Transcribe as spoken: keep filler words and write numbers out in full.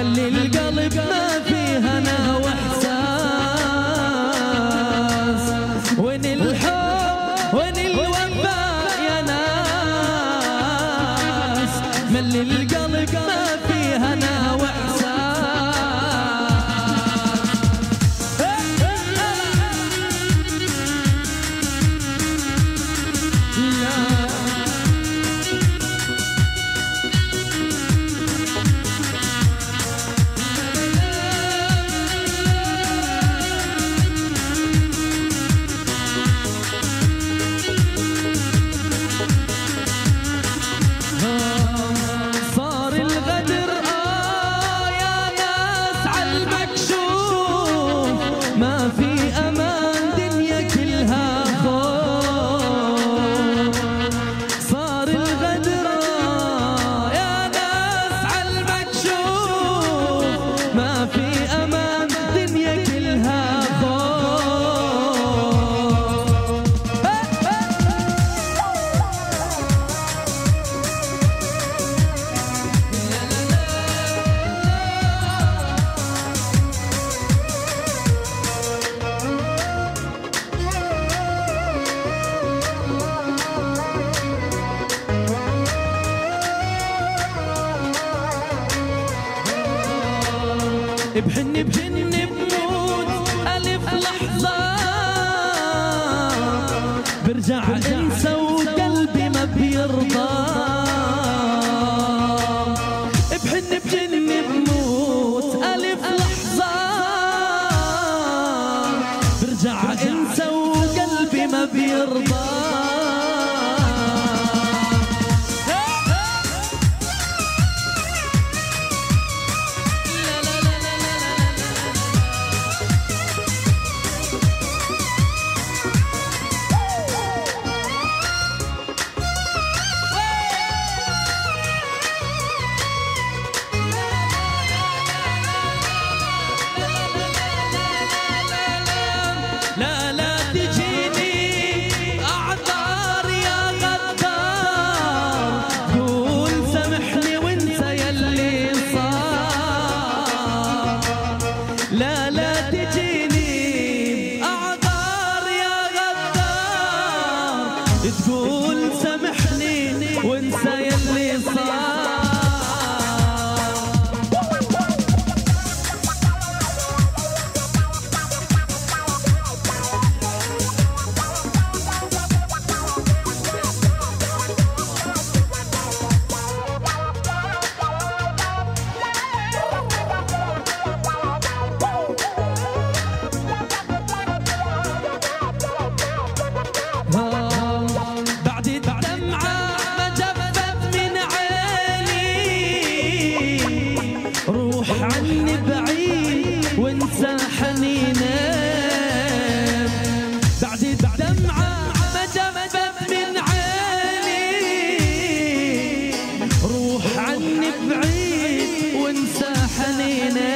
ملي القلب ما فيه هنا واحساس، وين الحب وين الوفاء يا ناس، ملي القلب ما فيه هنا واحساس. بحن بحن بموت ألف لحظة، برجع انسى وقلبي ما بيرضى. بحن بحن بموت ألف لحظة، برجع انسى وقلبي ما بيرضى. لا لا تجيني أعذار يا غدار، قول سامحني وانسى يلي صار. لا لا تجيني أعذار يا غدار، تقول سامحني وانسى يلي صار. بعد الدمعة ما جفت من عيني، روح عني بعيد وانسى حنيني. بعد الدمعة ما جفت من عيني، روح عني بعيد وانسى حنيني.